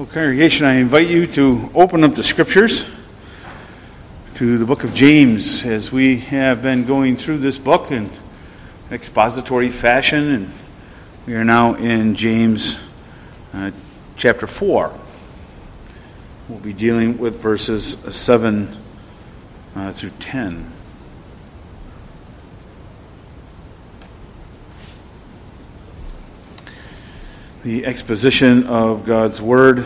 Well, congregation, I invite you to open up the scriptures to the book of James as we have been going through this book in expository fashion, and we are now in James chapter 4. We'll be dealing with verses 7 through 10. The exposition of God's Word.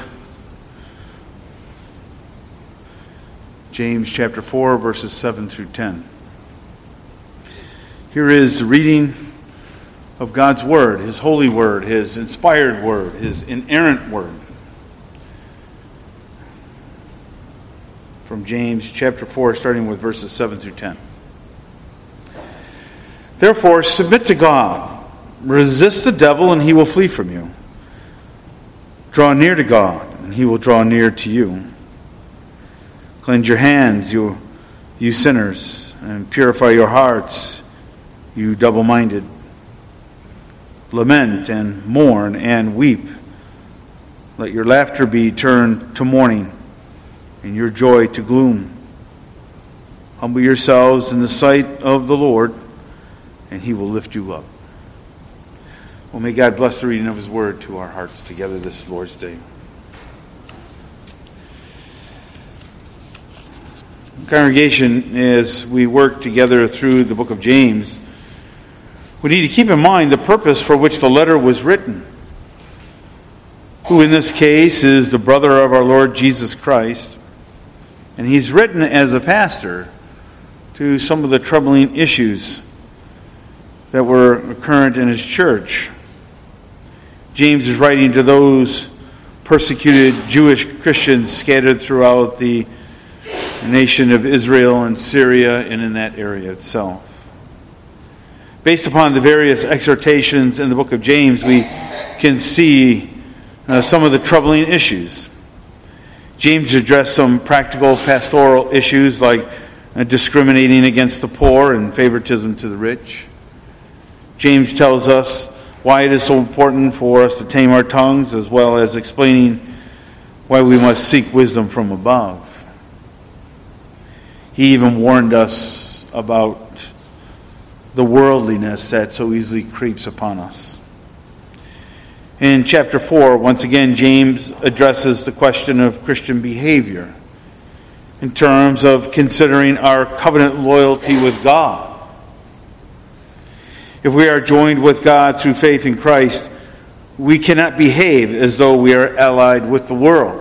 James chapter 4, verses 7 through 10. Here is the reading of God's Word, His holy Word, His inspired Word, His inerrant Word. From James chapter 4, starting with verses 7 through 10. Therefore, submit to God. Resist the devil, and he will flee from you. Draw near to God, and he will draw near to you. Cleanse your hands, you sinners, and purify your hearts, you double-minded. Lament and mourn and weep. Let your laughter be turned to mourning, and your joy to gloom. Humble yourselves in the sight of the Lord, and he will lift you up. Well, may God bless the reading of His Word to our hearts together this Lord's Day. Congregation, as we work together through the book of James, we need to keep in mind the purpose for which the letter was written, who in this case is the brother of our Lord Jesus Christ, and he's written as a pastor to some of the troubling issues that were current in his church. James is writing to those persecuted Jewish Christians scattered throughout the nation of Israel and Syria and in that area itself. Based upon the various exhortations in the book of James, we can see some of the troubling issues. James addressed some practical pastoral issues like discriminating against the poor and favoritism to the rich. James tells us why it is so important for us to tame our tongues, as well as explaining why we must seek wisdom from above. He even warned us about the worldliness that so easily creeps upon us. In chapter 4, once again, James addresses the question of Christian behavior in terms of considering our covenant loyalty with God. If we are joined with God through faith in Christ, we cannot behave as though we are allied with the world.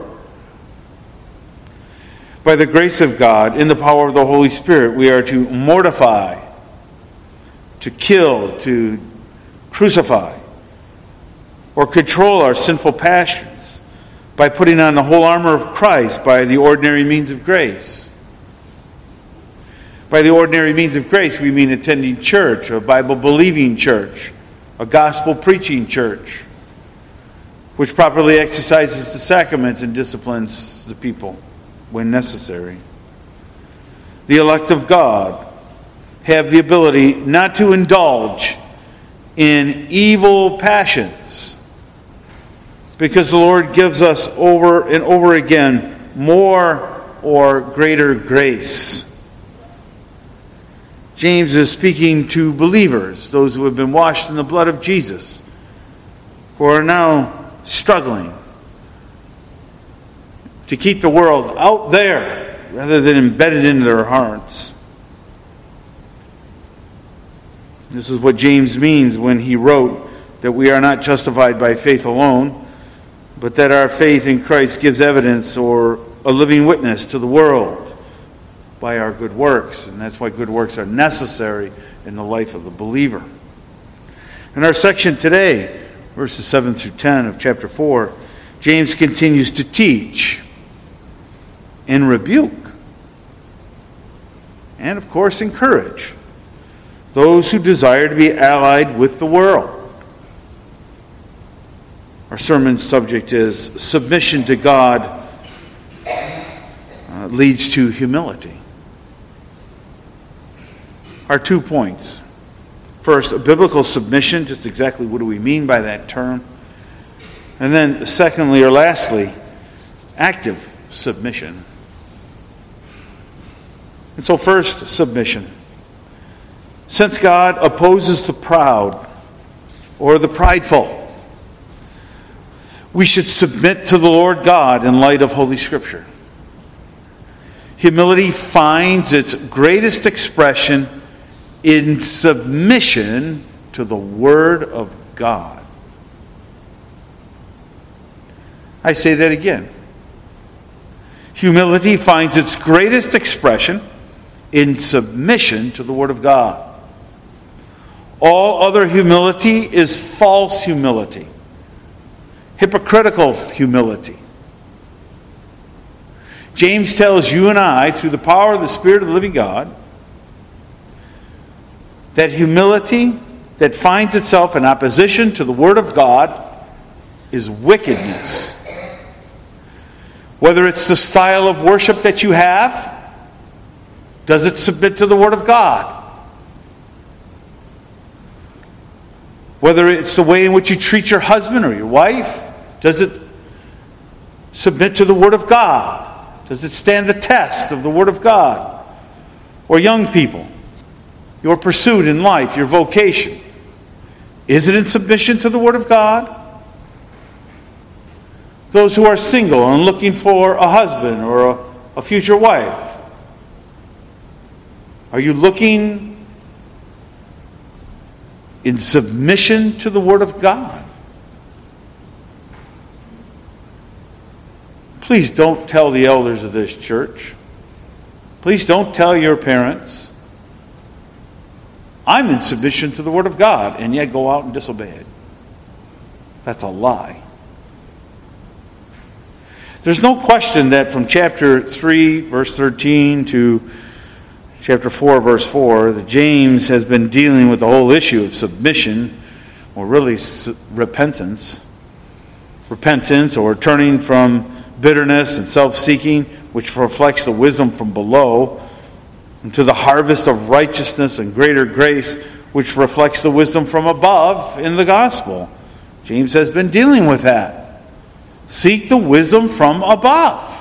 By the grace of God, in the power of the Holy Spirit, we are to mortify, to kill, to crucify, or control our sinful passions by putting on the whole armor of Christ by the ordinary means of grace. By the ordinary means of grace, we mean attending church, a Bible-believing church, a gospel-preaching church, which properly exercises the sacraments and disciplines the people when necessary. The elect of God have the ability not to indulge in evil passions, because the Lord gives us over and over again more or greater grace. James is speaking to believers, those who have been washed in the blood of Jesus, who are now struggling to keep the world out there rather than embedded into their hearts. This is what James means when he wrote that we are not justified by faith alone, but that our faith in Christ gives evidence or a living witness to the world by our good works. And that's why good works are necessary in the life of the believer. In our section today, verses 7 through 10 of chapter 4, James continues to teach and rebuke and, of course, encourage those who desire to be allied with the world. Our sermon subject is submission to God leads to humility. Our 2 points. First, a biblical submission, just exactly what do we mean by that term? And then secondly or lastly, active submission. And so first, submission. Since God opposes the proud or the prideful, we should submit to the Lord God in light of Holy Scripture. Humility finds its greatest expression in submission to the Word of God. I say that again. Humility finds its greatest expression in submission to the Word of God. All other humility is false humility, hypocritical humility. James tells you and I, through the power of the Spirit of the living God, that humility that finds itself in opposition to the Word of God is wickedness. Whether it's the style of worship that you have, does it submit to the Word of God? Whether it's the way in which you treat your husband or your wife, does it submit to the Word of God? Does it stand the test of the Word of God? Or young people, your pursuit in life, your vocation, is it in submission to the Word of God? Those who are single and looking for a husband or a future wife, are you looking in submission to the Word of God? Please don't tell the elders of this church. Please don't tell your parents, I'm in submission to the Word of God, and yet go out and disobey it. That's a lie. There's no question that from chapter 3, verse 13 to chapter 4, verse 4, that James has been dealing with the whole issue of submission, or really repentance. Repentance, or turning from bitterness and self-seeking, which reflects the wisdom from below, into the harvest of righteousness and greater grace, which reflects the wisdom from above in the gospel. James has been dealing with that. Seek the wisdom from above.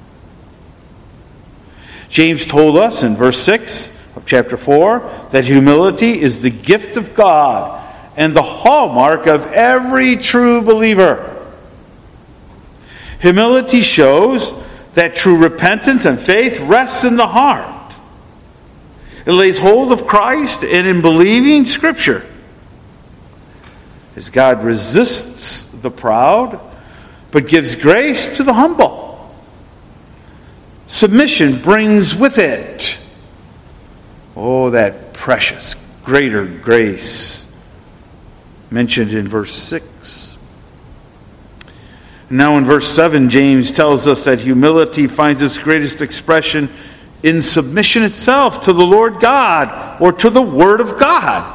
James told us in verse 6 of chapter 4 that humility is the gift of God and the hallmark of every true believer. Humility shows that true repentance and faith rests in the heart. It lays hold of Christ and in believing Scripture. As God resists the proud, but gives grace to the humble. Submission brings with it, that precious, greater grace mentioned in verse 6. Now in verse 7, James tells us that humility finds its greatest expression in submission itself to the Lord God, or to the Word of God.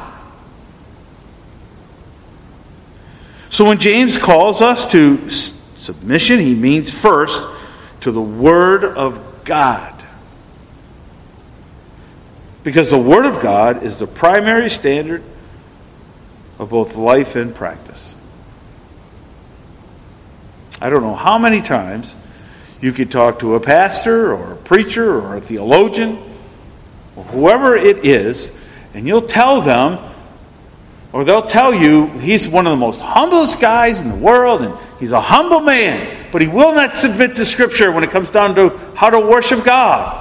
So when James calls us to submission, he means first to the Word of God. Because the Word of God is the primary standard of both life and practice. I don't know how many times you could talk to a pastor or a preacher or a theologian or whoever it is, and you'll tell them, or they'll tell you, he's one of the most humblest guys in the world, and he's a humble man, but he will not submit to Scripture when it comes down to how to worship God.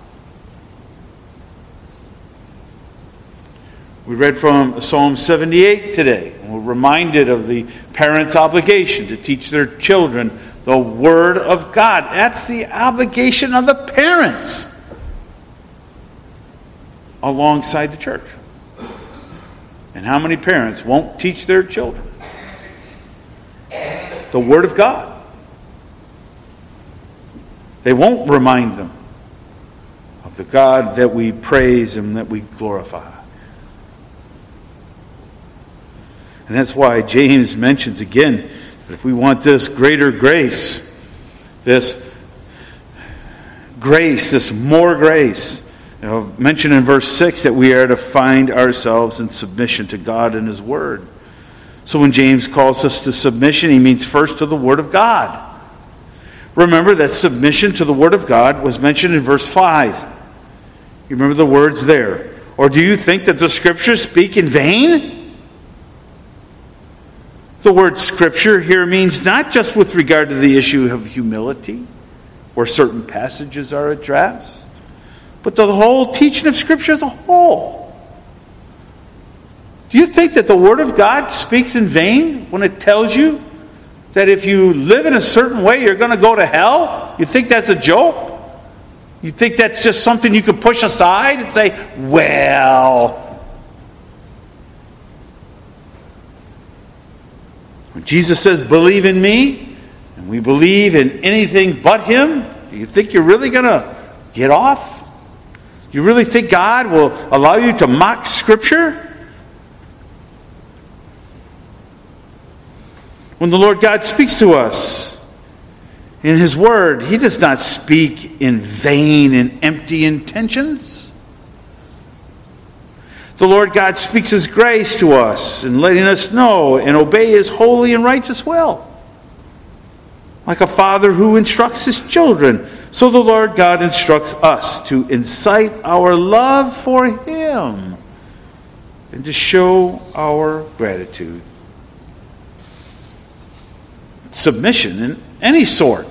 We read from Psalm 78 today. We're reminded of the parents' obligation to teach their children the Word of God. That's the obligation of the parents alongside the church. And how many parents won't teach their children the Word of God? They won't remind them of the God that we praise and that we glorify. And that's why James mentions again that if we want this greater grace, this more grace, mentioned in verse 6 that we are to find ourselves in submission to God and His Word. So when James calls us to submission, he means first to the Word of God. Remember that submission to the Word of God was mentioned in verse 5. You remember the words there. Or do you think that the Scriptures speak in vain? The word Scripture here means not just with regard to the issue of humility, where certain passages are addressed, but the whole teaching of Scripture as a whole. Do you think that the Word of God speaks in vain when it tells you that if you live in a certain way, you're going to go to hell? You think that's a joke? You think that's just something you can push aside and say, well, when Jesus says, believe in me, and we believe in anything but Him, do you think you're really going to get off? You really think God will allow you to mock Scripture? When the Lord God speaks to us in His Word, He does not speak in vain and empty intentions. The Lord God speaks His grace to us in letting us know and obey His holy and righteous will. Like a father who instructs his children, so the Lord God instructs us to incite our love for Him and to show our gratitude. Submission in any sort.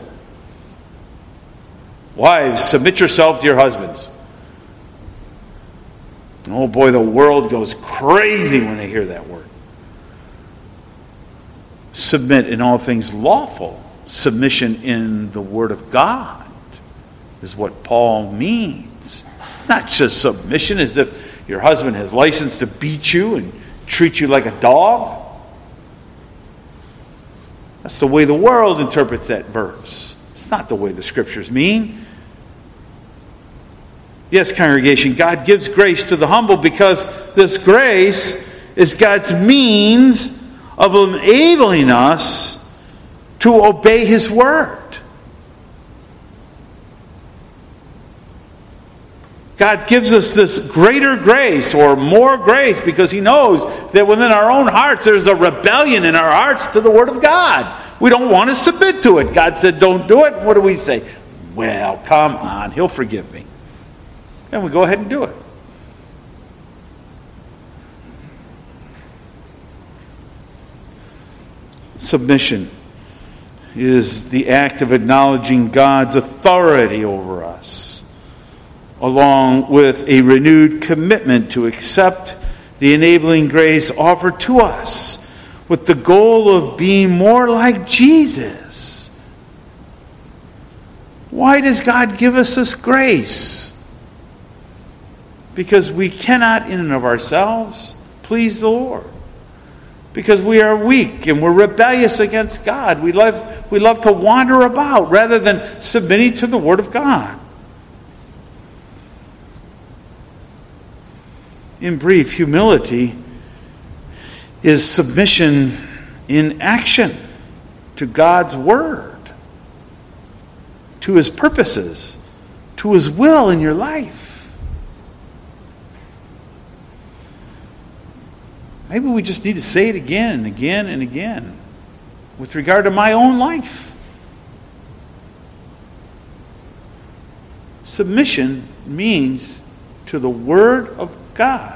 Wives, submit yourself to your husbands. Oh boy, the world goes crazy when they hear that word. Submit in all things lawful. Submission in the Word of God is what Paul means. Not just submission as if your husband has license to beat you and treat you like a dog. That's the way the world interprets that verse. It's not the way the Scriptures mean. Yes, congregation, God gives grace to the humble because this grace is God's means of enabling us to obey His Word. God gives us this greater grace or more grace because He knows that within our own hearts there's a rebellion in our hearts to the Word of God. We don't want to submit to it. God said, don't do it. What do we say? Well, come on, He'll forgive me. And we go ahead and do it. Submission is the act of acknowledging God's authority over us, along with a renewed commitment to accept the enabling grace offered to us with the goal of being more like Jesus. Why does God give us this grace? Because we cannot in and of ourselves please the Lord. Because we are weak and we're rebellious against God. We love to wander about rather than submitting to the Word of God. In brief, humility is submission in action to God's Word, to His purposes, to His will in your life. Maybe we just need to say it again and again and again with regard to my own life. Submission means to the Word of God.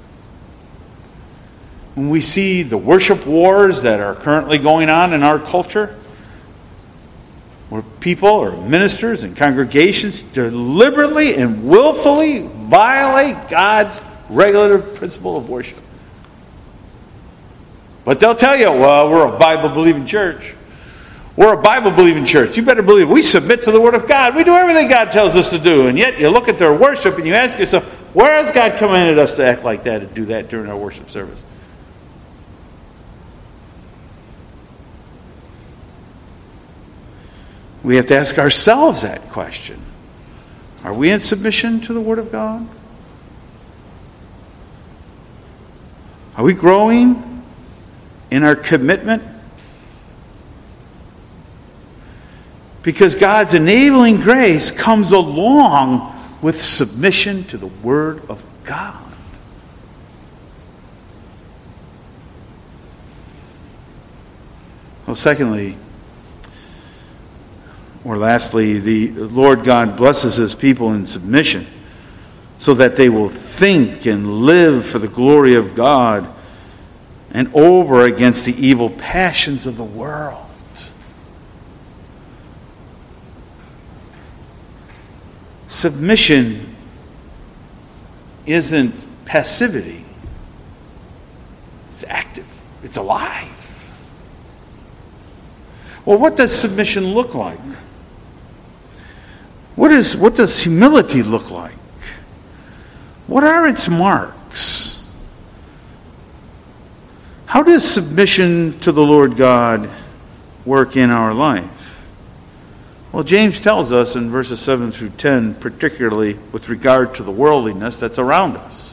When we see the worship wars that are currently going on in our culture, where people or ministers and congregations deliberately and willfully violate God's regulative principle of worship. But they'll tell you, well, we're a Bible-believing church. We're a Bible-believing church. You better believe we submit to the Word of God. We do everything God tells us to do. And yet you look at their worship and you ask yourself, where has God commanded us to act like that and do that during our worship service? We have to ask ourselves that question. Are we in submission to the Word of God? Are we growing in our commitment? Because God's enabling grace comes along with submission to the Word of God. Well, secondly, Or lastly, the Lord God blesses his people in submission so that they will think and live for the glory of God and over against the evil passions of the world. Submission isn't passivity. It's active. It's alive. Well, what does submission look like? What does humility look like? What are its marks? How does submission to the Lord God work in our life? Well, James tells us in verses 7 through 10, particularly with regard to the worldliness that's around us.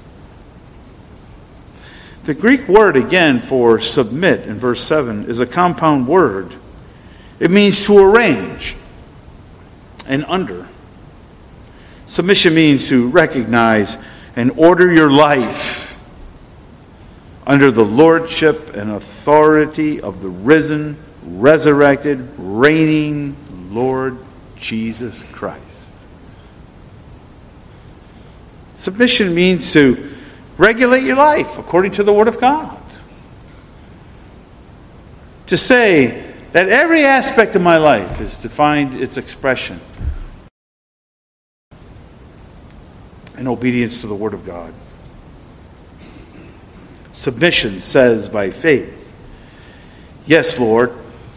The Greek word, again, for submit in verse 7 is a compound word. It means to arrange and under. Submission means to recognize and order your life under the lordship and authority of the risen, resurrected, reigning Lord Jesus Christ. Submission means to regulate your life according to the Word of God. To say that every aspect of my life is to find its expression in obedience to the Word of God. Submission says by faith, yes, Lord,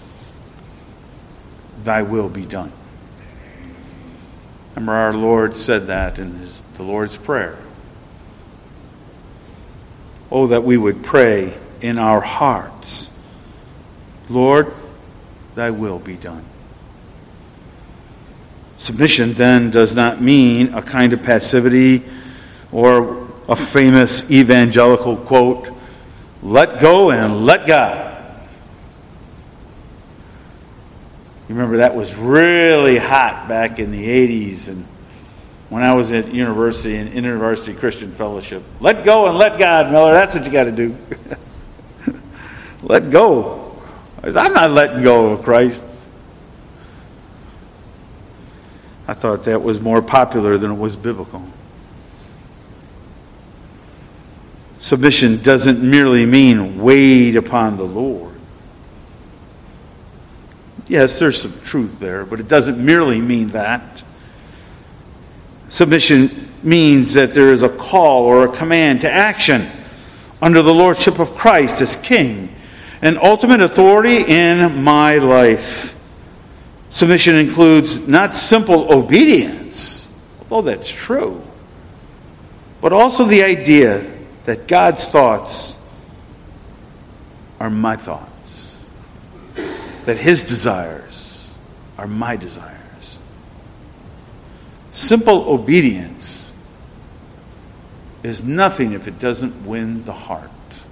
thy will be done. Remember, our Lord said that in the Lord's Prayer. Oh, that we would pray in our hearts, Lord, thy will be done. Submission then does not mean a kind of passivity or a famous evangelical quote, let go and let God. You remember that was really hot back in the 80s and when I was at university and InterVarsity Christian Fellowship. Let go and let God, Miller. That's what you got to do. Let go. I'm not letting go of Christ. I thought that was more popular than it was biblical. Submission doesn't merely mean wait upon the Lord. Yes, there's some truth there, but it doesn't merely mean that. Submission means that there is a call or a command to action under the lordship of Christ as King and ultimate authority in my life. Submission includes not simple obedience, although that's true, but also the idea that God's thoughts are my thoughts, that His desires are my desires. Simple obedience is nothing if it doesn't win the heart.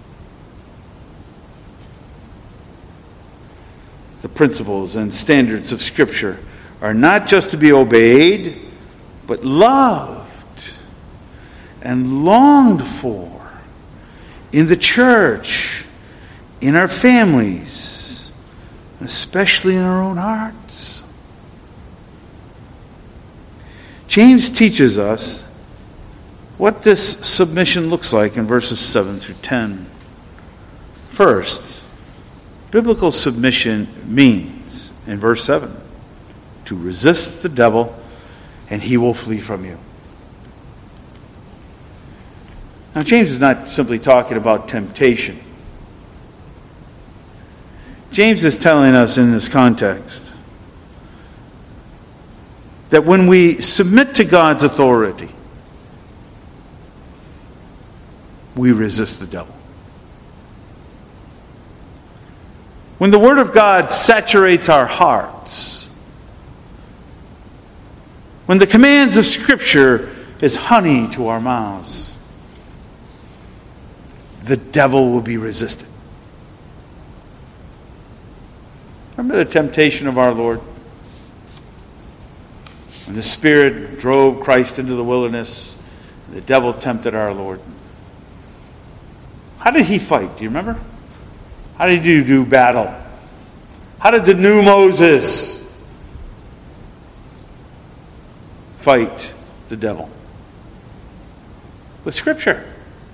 The principles and standards of Scripture are not just to be obeyed, but loved and longed for in the church, in our families, especially in our own hearts. James teaches us what this submission looks like in verses 7 through 10. First, biblical submission means, in verse 7, to resist the devil and he will flee from you. Now, James is not simply talking about temptation. James is telling us in this context that when we submit to God's authority, we resist the devil. When the Word of God saturates our hearts, when the commands of Scripture is honey to our mouths, the devil will be resisted. Remember the temptation of our Lord? When the Spirit drove Christ into the wilderness, the devil tempted our Lord. How did he fight? Do you remember? How did you do battle? How did the new Moses fight the devil? With Scripture.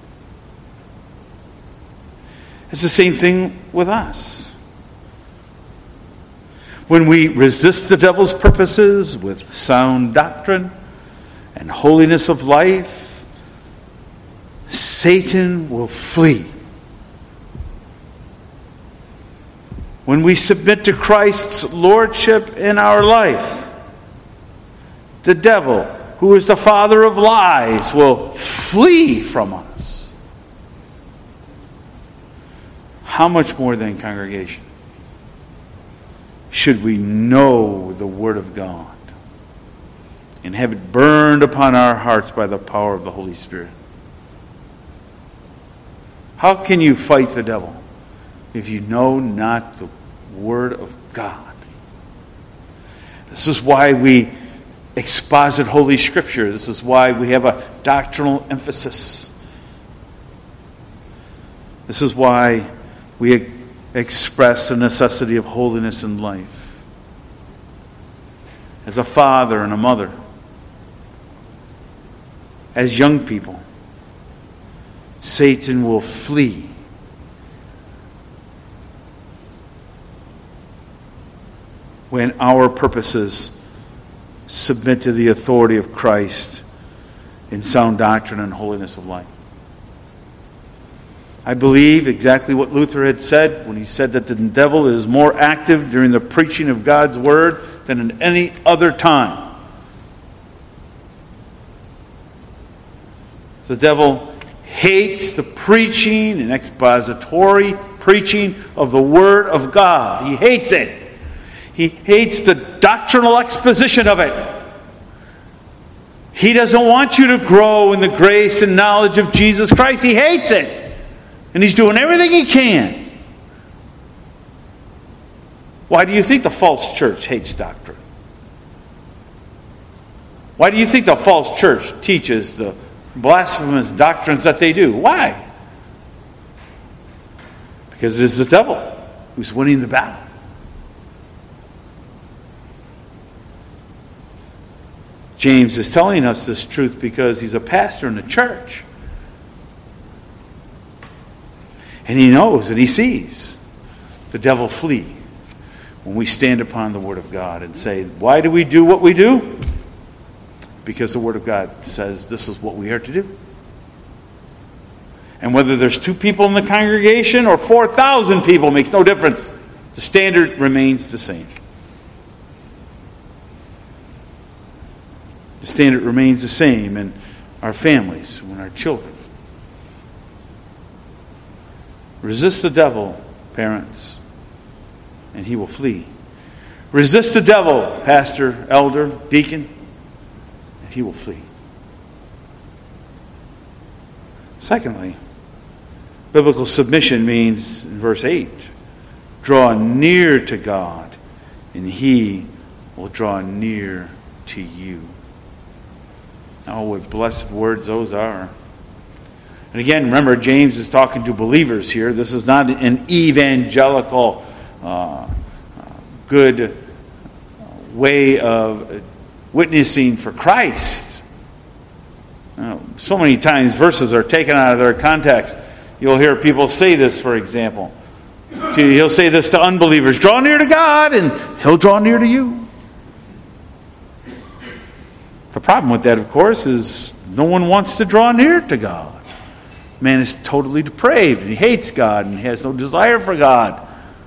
It's the same thing with us. When we resist the devil's purposes with sound doctrine and holiness of life, Satan will flee. When we submit to Christ's lordship in our life, the devil, who is the father of lies, will flee from us. How much more then, congregation, should we know the Word of God and have it burned upon our hearts by the power of the Holy Spirit? How can you fight the devil if you know not the Word of God? This is why we exposit Holy Scripture. This is why we have a doctrinal emphasis. This is why we express the necessity of holiness in life. As a father and a mother, as young people, Satan will flee. When our purposes submit to the authority of Christ in sound doctrine and holiness of life. I believe exactly what Luther had said when he said that the devil is more active during the preaching of God's Word than at any other time. The devil hates the preaching and expository preaching of the Word of God. He hates it. He hates the doctrinal exposition of it. He doesn't want you to grow in the grace and knowledge of Jesus Christ. He hates it. And he's doing everything he can. Why do you think the false church hates doctrine? Why do you think the false church teaches the blasphemous doctrines that they do? Why? Because it is the devil who's winning the battle. James is telling us this truth because he's a pastor in the church. And he knows and he sees the devil flee when we stand upon the Word of God and say, why do we do what we do? Because the Word of God says this is what we are to do. And whether there's 2 people in the congregation or 4,000 people makes no difference. The standard remains the same. The standard remains the same in our families, in our children. Resist the devil, parents, and he will flee. Resist the devil, pastor, elder, deacon, and he will flee. Secondly, biblical submission means, in verse 8, draw near to God, and he will draw near to you. Oh, what blessed words those are. And again, remember, James is talking to believers here. This is not an evangelical, good way of witnessing for Christ. So many times verses are taken out of their context. You'll hear people say this, for example. He'll say this to unbelievers, draw near to God and he'll draw near to you. The problem with that, of course, is no one wants to draw near to God. Man is totally depraved and he hates God and has no desire for God.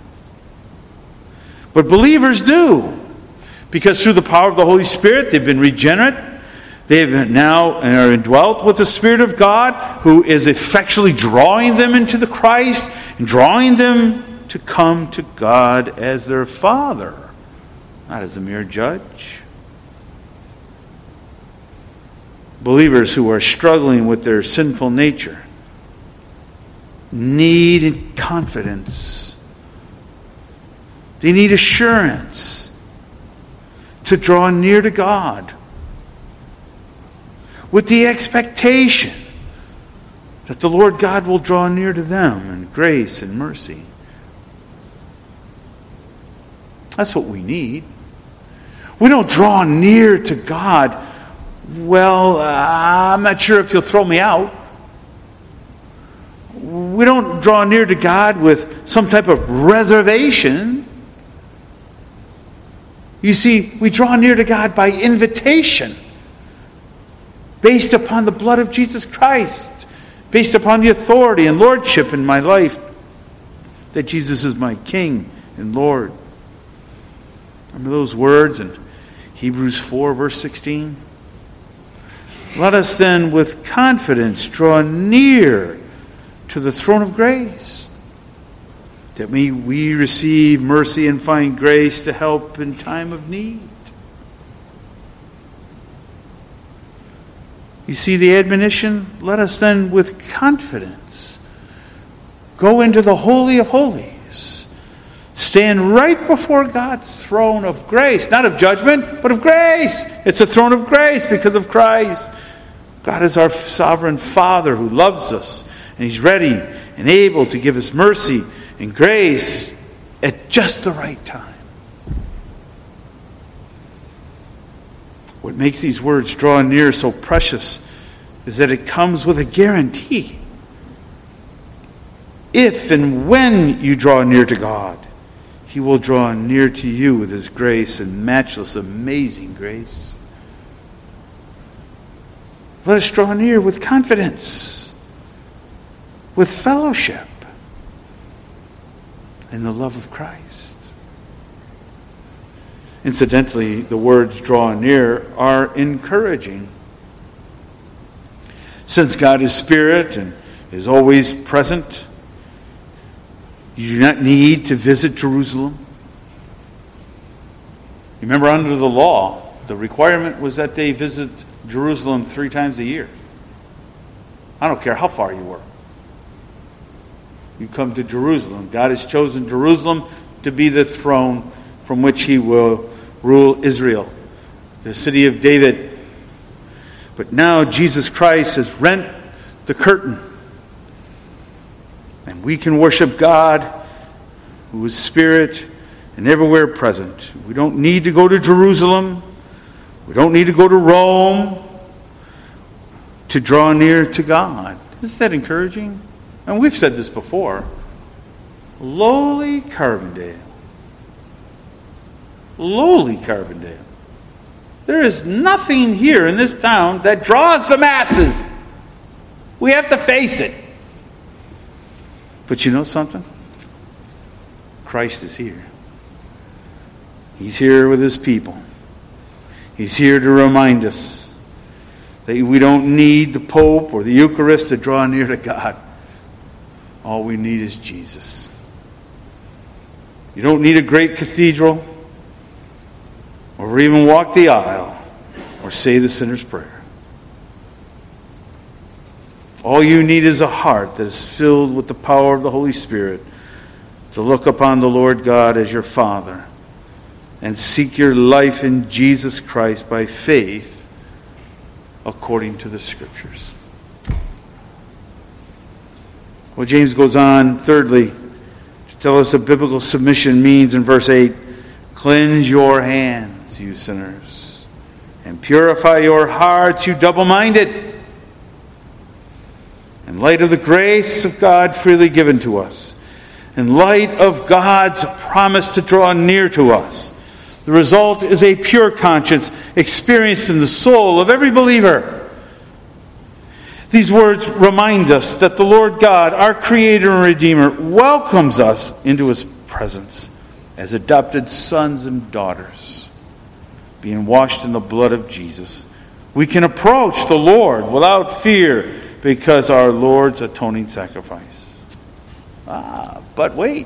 But believers do. Because through the power of the Holy Spirit, they've been regenerate. They've now are indwelt with the Spirit of God, who is effectually drawing them into the Christ and drawing them to come to God as their Father, not as a mere judge. Believers who are struggling with their sinful nature need confidence. They need assurance to draw near to God with the expectation that the Lord God will draw near to them in grace and mercy. That's what we need. We don't draw near to God well, I'm not sure if you'll throw me out. We don't draw near to God with some type of reservation. You see, we draw near to God by invitation, based upon the blood of Jesus Christ, based upon the authority and lordship in my life, that Jesus is my King and Lord. Remember those words in Hebrews 4, verse 16? Let us then with confidence draw near to the throne of grace, that we receive mercy and find grace to help in time of need. You see the admonition? Let us then with confidence go into the Holy of Holies. Stand right before God's throne of grace. Not of judgment, but of grace. It's a throne of grace because of Christ. God is our sovereign Father who loves us. And He's ready and able to give us mercy and grace at just the right time. What makes these words draw near so precious is that it comes with a guarantee. If and when you draw near to God, He will draw near to you with His grace and matchless, amazing grace. Let us draw near with confidence, with fellowship, in the love of Christ. Incidentally, the words draw near are encouraging. Since God is Spirit and is always present, you do not need to visit Jerusalem. Remember, under the law, the requirement was that they visit Jerusalem 3 times a year. I don't care how far you were. You come to Jerusalem. God has chosen Jerusalem to be the throne from which He will rule Israel, the city of David. But now Jesus Christ has rent the curtain, and we can worship God, who is Spirit and everywhere present. We don't need to go to Jerusalem. We don't need to go to Rome to draw near to God. Isn't that encouraging? And we've said this before. Lowly Carbondale. Lowly Carbondale. There is nothing here in this town that draws the masses. We have to face it. But you know something? Christ is here. He's here with His people. He's here to remind us that we don't need the Pope or the Eucharist to draw near to God. All we need is Jesus. You don't need a great cathedral, or even walk the aisle, or say the sinner's prayer. All you need is a heart that is filled with the power of the Holy Spirit to look upon the Lord God as your Father and seek your life in Jesus Christ by faith according to the Scriptures. Well, James goes on, thirdly, to tell us what biblical submission means in verse 8. Cleanse your hands, you sinners, and purify your hearts, you double-minded. In light of the grace of God freely given to us, in light of God's promise to draw near to us, the result is a pure conscience experienced in the soul of every believer. These words remind us that the Lord God, our Creator and Redeemer, welcomes us into His presence as adopted sons and daughters, being washed in the blood of Jesus. We can approach the Lord without fear because our Lord's atoning sacrifice. But wait.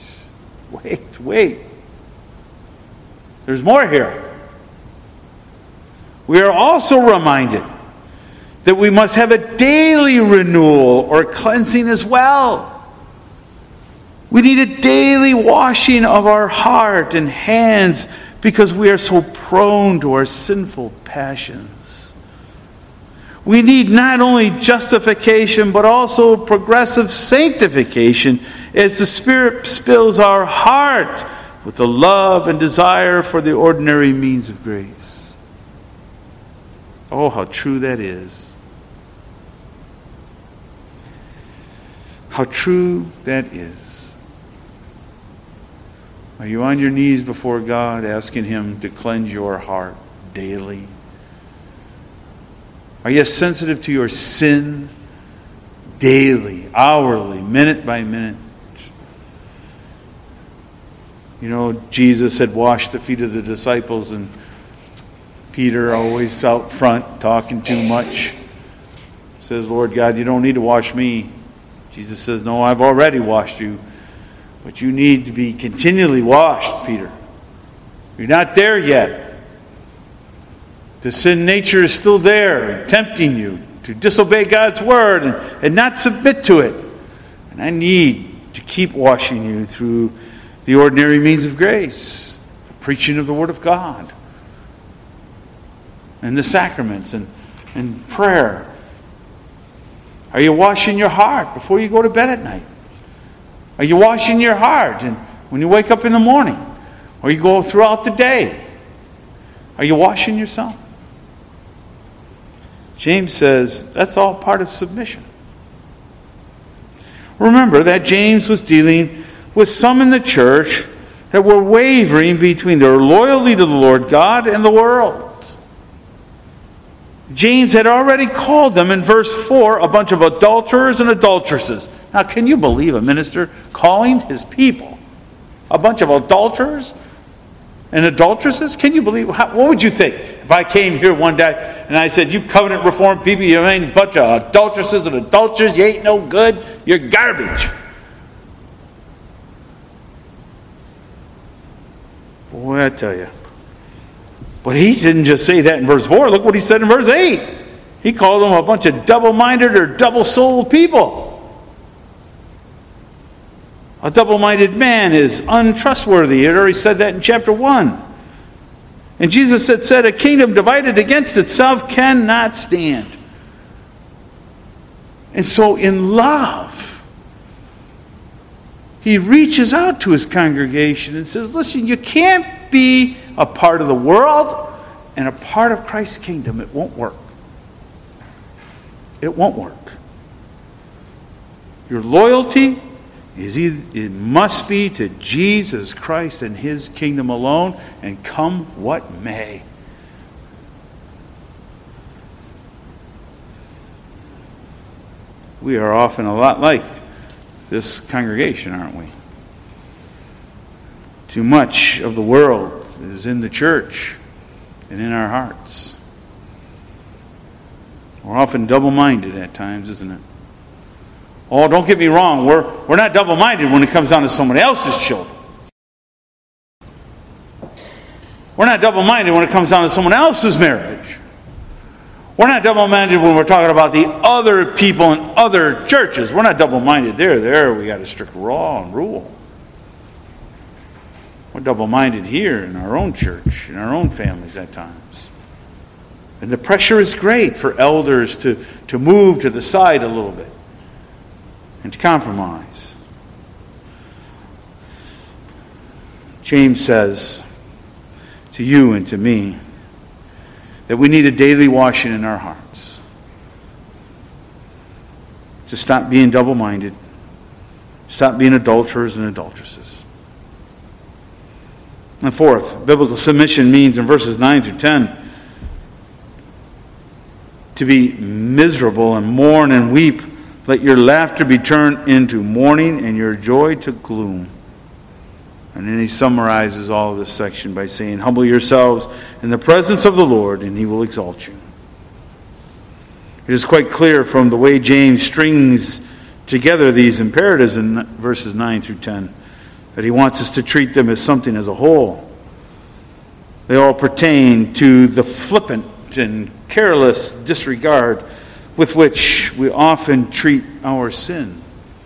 There's more here. We are also reminded that we must have a daily renewal or cleansing as well. We need a daily washing of our heart and hands because we are so prone to our sinful passions. We need not only justification but also progressive sanctification as the Spirit fills our heart with the love and desire for the ordinary means of grace. Oh, how true that is. How true that is. Are you on your knees before God asking Him to cleanse your heart daily? Are you sensitive to your sin daily, hourly, minute by minute? You know, Jesus had washed the feet of the disciples, and Peter, always out front, talking too much, says, Lord God, you don't need to wash me. Jesus says, no, I've already washed you. But you need to be continually washed, Peter. You're not there yet. The sin nature is still there, tempting you to disobey God's word and not submit to it. And I need to keep washing you through the ordinary means of grace, the preaching of the word of God, and the sacraments and prayer. Are you washing your heart before you go to bed at night? Are you washing your heart and when you wake up in the morning? Or you go throughout the day? Are you washing yourself? James says that's all part of submission. Remember that James was dealing with some in the church that were wavering between their loyalty to the Lord God and the world. James had already called them in verse 4 a bunch of adulterers and adulteresses. Now, can you believe a minister calling his people a bunch of adulterers and adulteresses? Can you believe? What would you think if I came here one day and I said, you covenant reformed people, you ain't a bunch of adulteresses and adulterers, you ain't no good, you're garbage. Boy, I tell you. But he didn't just say that in verse 4. Look what he said in verse 8. He called them a bunch of double-minded or double-souled people. A double-minded man is untrustworthy. He had already said that in chapter 1. And Jesus had said, a kingdom divided against itself cannot stand. And so in love, he reaches out to his congregation and says, listen, you can't be a part of the world and a part of Christ's kingdom. It won't work. It won't work. Your loyalty it must be to Jesus Christ and His kingdom alone, and come what may. We are often a lot like this congregation, aren't we? Too much of the world is in the church and in our hearts. We're often double-minded at times, isn't it? Oh, don't get me wrong. We're not double-minded when it comes down to somebody else's children. We're not double-minded when it comes down to someone else's marriage. We're not double-minded when we're talking about the other people in other churches. We're not double-minded there. There we got a strict law and rule. We're double-minded here in our own church, in our own families at times. And the pressure is great for elders to move to the side a little bit and to compromise. James says to you and to me that we need a daily washing in our hearts. To stop being double-minded. Stop being adulterers and adulteresses. And fourth, biblical submission means in verses 9 through 10 to be miserable and mourn and weep. Let your laughter be turned into mourning and your joy to gloom. And then he summarizes all of this section by saying, humble yourselves in the presence of the Lord, and He will exalt you. It is quite clear from the way James strings together these imperatives in verses 9 through 10 that he wants us to treat them as something as a whole. They all pertain to the flippant and careless disregard with which we often treat our sin.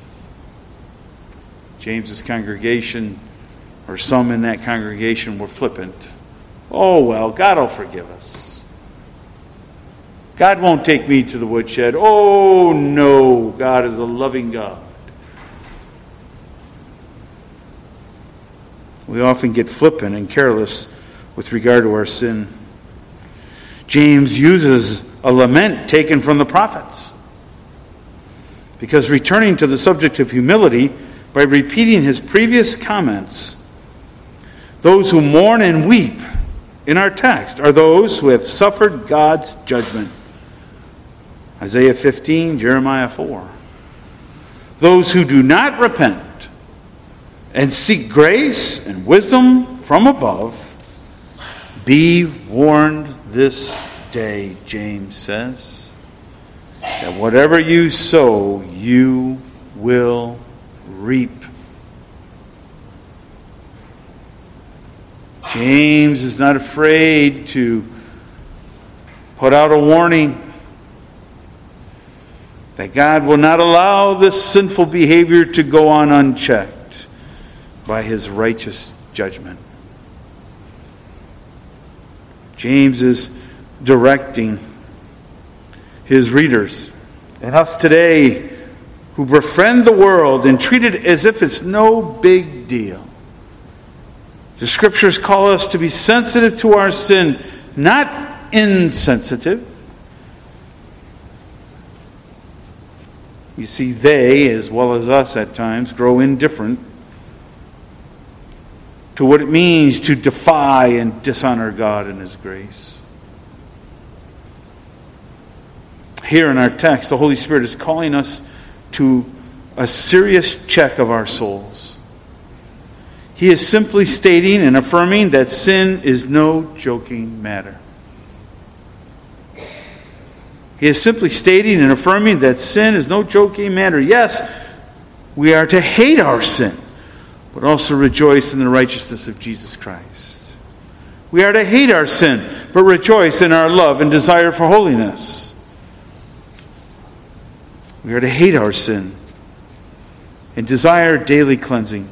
James's congregation, or some in that congregation, were flippant. Oh, well, God will forgive us. God won't take me to the woodshed. Oh, no, God is a loving God. We often get flippant and careless with regard to our sin. James uses a lament taken from the prophets. Because returning to the subject of humility by repeating his previous comments, those who mourn and weep in our text are those who have suffered God's judgment. Isaiah 15, Jeremiah 4. Those who do not repent and seek grace and wisdom from above, be warned this day, James says, that whatever you sow, you will reap. James is not afraid to put out a warning that God will not allow this sinful behavior to go on unchecked by his righteous judgment. James is directing his readers and us today who befriend the world and treat it as if it's no big deal. The Scriptures call us to be sensitive to our sin, not insensitive. You see, they, as well as us at times, grow indifferent to what it means to defy and dishonor God and His grace. Here in our text, the Holy Spirit is calling us to a serious check of our souls. He is simply stating and affirming that sin is no joking matter. He is simply stating and affirming that sin is no joking matter. Yes, we are to hate our sin, but also rejoice in the righteousness of Jesus Christ. We are to hate our sin, but rejoice in our love and desire for holiness. We are to hate our sin and desire daily cleansing,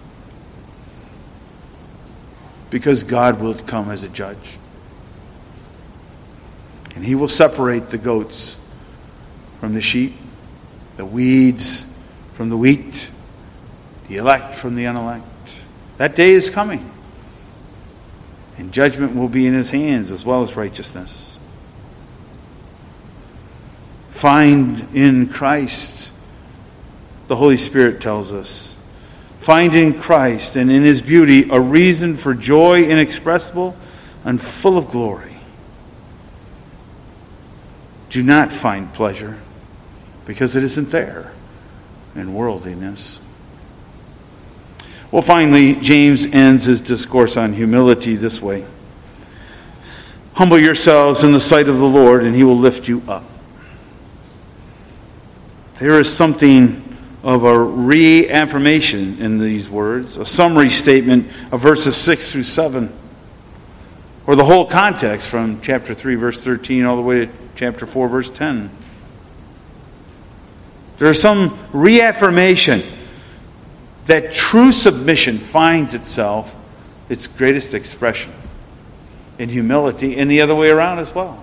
because God will come as a judge. And He will separate the goats from the sheep, the weeds from the wheat, the elect from the unelect. That day is coming. And judgment will be in His hands as well as righteousness. Find in Christ, the Holy Spirit tells us. Find in Christ and in His beauty a reason for joy inexpressible and full of glory. Do not find pleasure, because it isn't there, in worldliness. Well, finally, James ends his discourse on humility this way. Humble yourselves in the sight of the Lord, and He will lift you up. There is something of a reaffirmation in these words, a summary statement of verses 6 through 7, or the whole context from chapter 3, verse 13, all the way to chapter 4, verse 10. There's some reaffirmation that true submission finds itself, its greatest expression, in humility, and the other way around as well.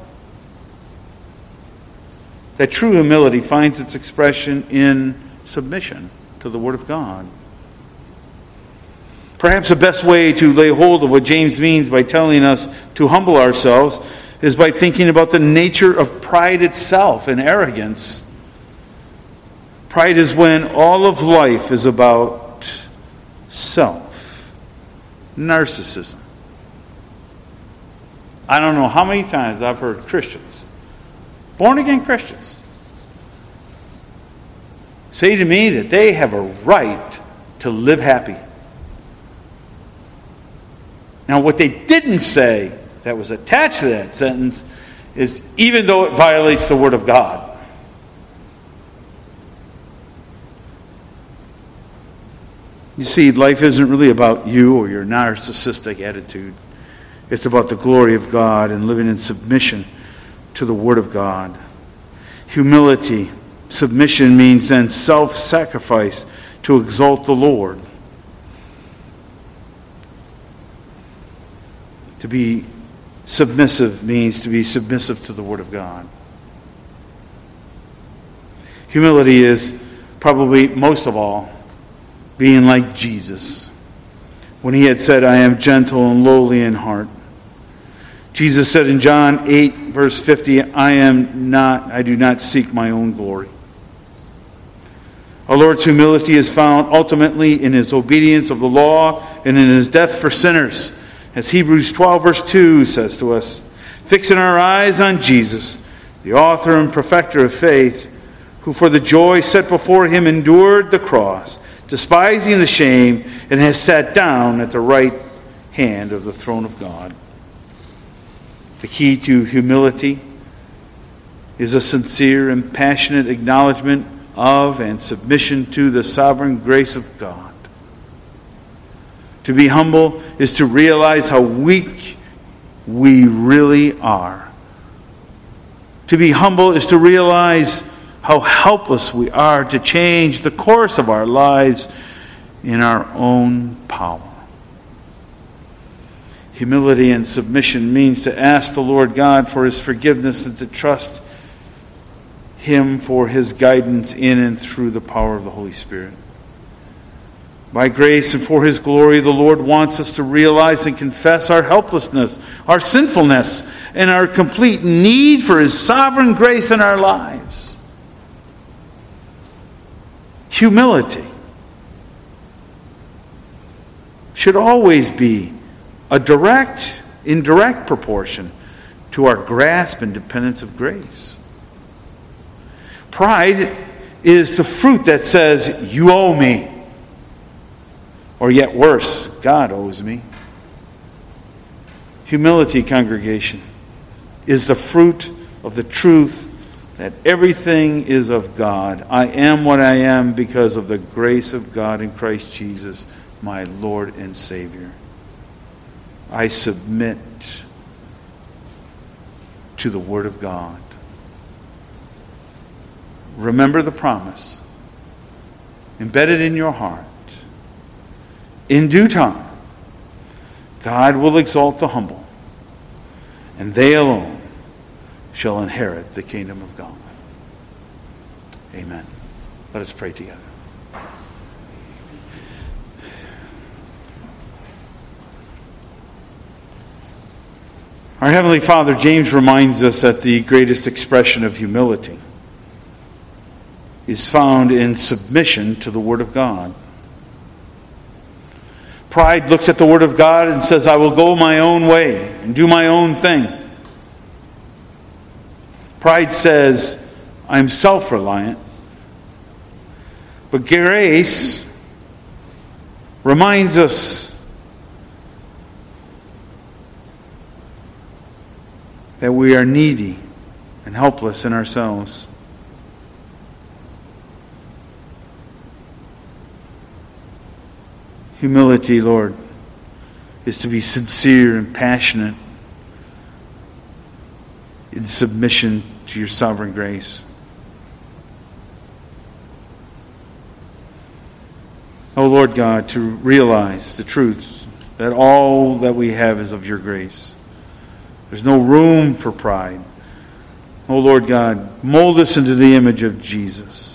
That true humility finds its expression in submission to the Word of God. Perhaps the best way to lay hold of what James means by telling us to humble ourselves is by thinking about the nature of pride itself and arrogance. Pride is when all of life is about self, narcissism. I don't know how many times I've heard Christians, born-again Christians, say to me that they have a right to live happy. Now, what they didn't say that was attached to that sentence is, even though it violates the Word of God. You see, life isn't really about you or your narcissistic attitude. It's about the glory of God and living in submission to the Word of God. Humility, submission means then self-sacrifice to exalt the Lord. To be submissive means to be submissive to the Word of God. Humility is probably most of all being like Jesus when He had said, I am gentle and lowly in heart. Jesus said in John 8, verse 50, I do not seek my own glory. Our Lord's humility is found ultimately in his obedience of the law and in his death for sinners. As Hebrews 12, verse 2 says to us, fixing our eyes on Jesus, the author and perfecter of faith, who for the joy set before him endured the cross, despising the shame, and has sat down at the right hand of the throne of God. The key to humility is a sincere and passionate acknowledgement of and submission to the sovereign grace of God. To be humble is to realize how weak we really are. To be humble is to realize how helpless we are to change the course of our lives in our own power. Humility and submission means to ask the Lord God for his forgiveness and to trust him for his guidance in and through the power of the Holy Spirit. By grace and for his glory, the Lord wants us to realize and confess our helplessness, our sinfulness, and our complete need for his sovereign grace in our lives. Humility should always be a in direct proportion to our grasp and dependence of grace. Pride is the fruit that says, you owe me. Or yet worse, God owes me. Humility, congregation, is the fruit of the truth that everything is of God. I am what I am because of the grace of God in Christ Jesus, my Lord and Savior. I submit to the Word of God. Remember the promise embedded in your heart. In due time, God will exalt the humble, and they alone shall inherit the kingdom of God. Amen. Let us pray together. Our Heavenly Father, James reminds us that the greatest expression of humility is found in submission to the Word of God. Pride looks at the Word of God and says, I will go my own way and do my own thing. Pride says, I'm self-reliant. But grace reminds us that we are needy and helpless in ourselves. Humility, Lord, is to be sincere and passionate in submission to your sovereign grace. Oh Lord God, to realize the truth that all that we have is of your grace. There's no room for pride. Oh Lord God, mold us into the image of Jesus.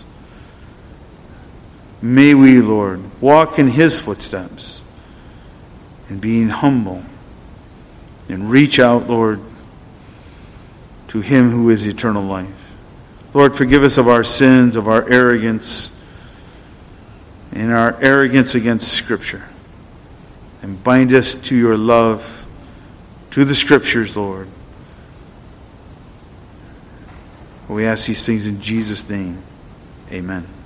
May we, Lord, walk in his footsteps in being humble and reach out, Lord, to him who is eternal life. Lord, forgive us of our sins, of our arrogance, and our arrogance against Scripture. And bind us to your love, to the Scriptures, Lord. We ask these things in Jesus' name. Amen.